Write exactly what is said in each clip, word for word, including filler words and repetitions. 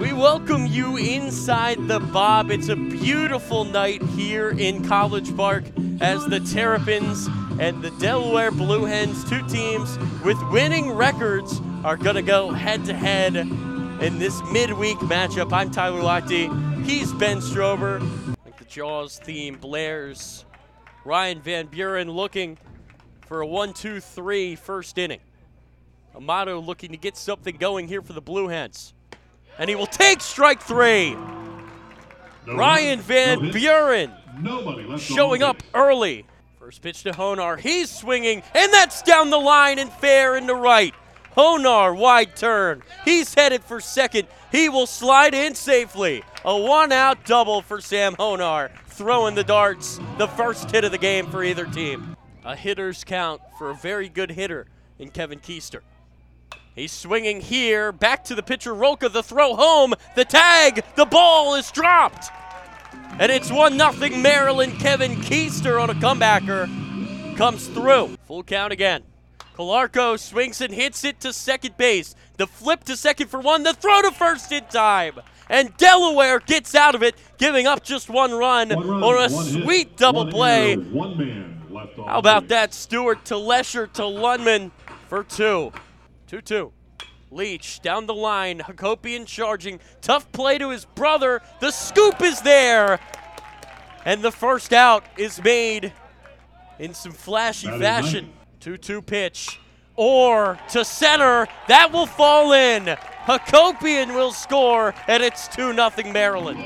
We welcome you inside the Bob. It's a beautiful night here in College Park as the Terrapins and the Delaware Blue Hens, two teams with winning records, are going to go head-to-head in this midweek matchup. I'm Tyler Lochte. He's Ben Strober. Like the Jaws theme blares. Ryan Van Buren looking for a one two three first inning. Amato looking to get something going here for the Blue Hens. And he will take strike three. No Ryan run, Van no Buren showing up early. First pitch to Honar. He's swinging, and that's down the line and fair into right. Honar, wide turn. He's headed for second. He will slide in safely. A one-out double for Sam Honar, throwing the darts. The first hit of the game for either team. A hitter's count for a very good hitter in Kevin Keister. He's swinging here, back to the pitcher, Roca, the throw home, the tag, the ball is dropped. And it's one nothing Maryland. Kevin Keister on a comebacker comes through. Full count again. Calarco swings and hits it to second base. The flip to second for one, the throw to first in time. And Delaware gets out of it, giving up just one run, one run on a sweet hit, double one play. Error, one man left on How about that, Stewart to Lesher to Lundman for two. two two. Leach down the line. Hakopian charging. Tough play to his brother. The scoop is there. And the first out is made in some flashy fashion. two two pitch. Or to center. That will fall in. Hakopian will score, and it's two nothing Maryland.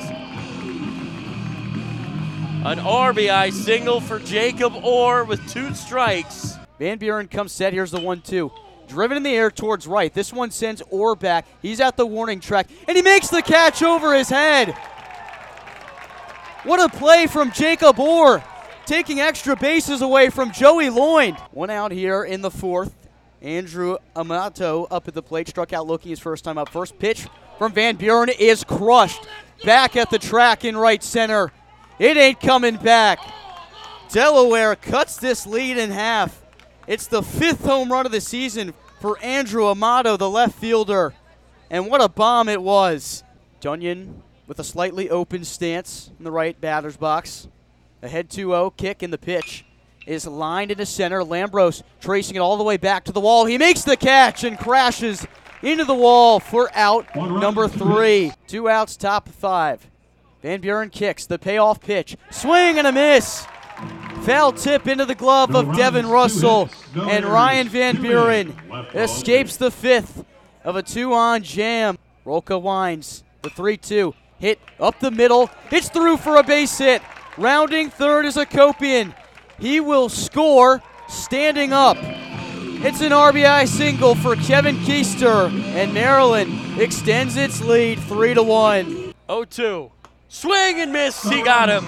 An R B I single for Jacob Orr with two strikes. Van Buren comes set. Here's the one two. Driven in the air towards right. This one sends Orr back. He's at the warning track, and he makes the catch over his head. What a play from Jacob Orr, taking extra bases away from Joey Lloyd. One out here in the fourth. Andrew Amato up at the plate, struck out looking his first time up. First pitch from Van Buren is crushed. Back at the track in right center. It ain't coming back. Delaware cuts this lead in half. It's the fifth home run of the season for Andrew Amato, the left fielder. And what a bomb it was. Dunyan with a slightly open stance in the right batter's box. Ahead two oh, kick, and the pitch is lined into center. Lambros tracing it all the way back to the wall. He makes the catch and crashes into the wall for out number three. Two outs, top five. Van Buren kicks, the payoff pitch. Swing and a miss. Foul tip into the glove of Devin Russell, and Ryan Van Buren escapes the fifth of a two-on jam. Roca winds, the three two. Hit up the middle. It's through for a base hit. Rounding third is Hakopian. He will score standing up. It's an R B I single for Kevin Keister, and Maryland extends its lead three to one. oh two. Swing and miss, he got him.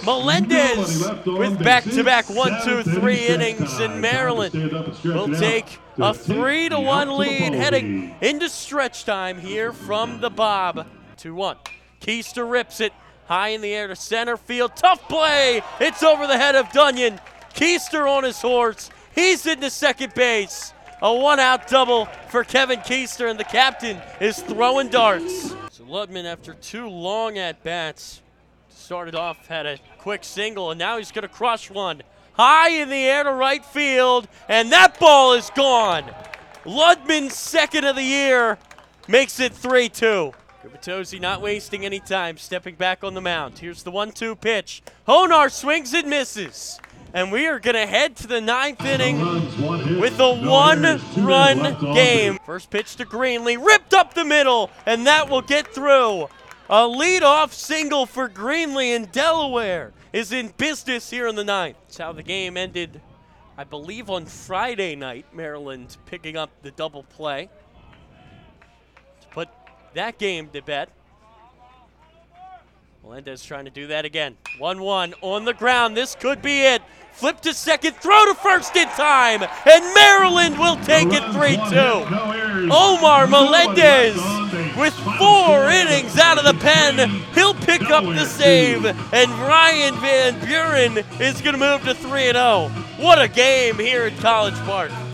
Melendez with back-to-back one two three innings, in Maryland will take a three to one lead heading into stretch time here from the Bob. two one. Keister rips it high in the air to center field. Tough play. It's over the head of Dunyan. Keister on his horse. He's into second base. A one-out double for Kevin Keister, and the captain is throwing darts. So Ludman, after two long at-bats, started off, had a quick single, and now he's going to crush one. High in the air to right field, and that ball is gone. Ludman's second of the year makes it three two. Gubitosi not wasting any time, stepping back on the mound. Here's the one two pitch. Honar swings and misses. And we are going to head to the ninth inning with a one-run game. First pitch to Greenlee, ripped up the middle, and that will get through. A leadoff single for Greenlee, and Delaware is in business here in the ninth. That's how the game ended, I believe, on Friday night. Maryland picking up the double play to put that game to bed. Melendez trying to do that again. one one on the ground. This could be it. Flip to second, throw to first in time, and Maryland will take it three two. Omar Melendez with four innings out of the pen. He'll pick up the save, and Ryan Van Buren is going to move to three and oh. What a game here at College Park.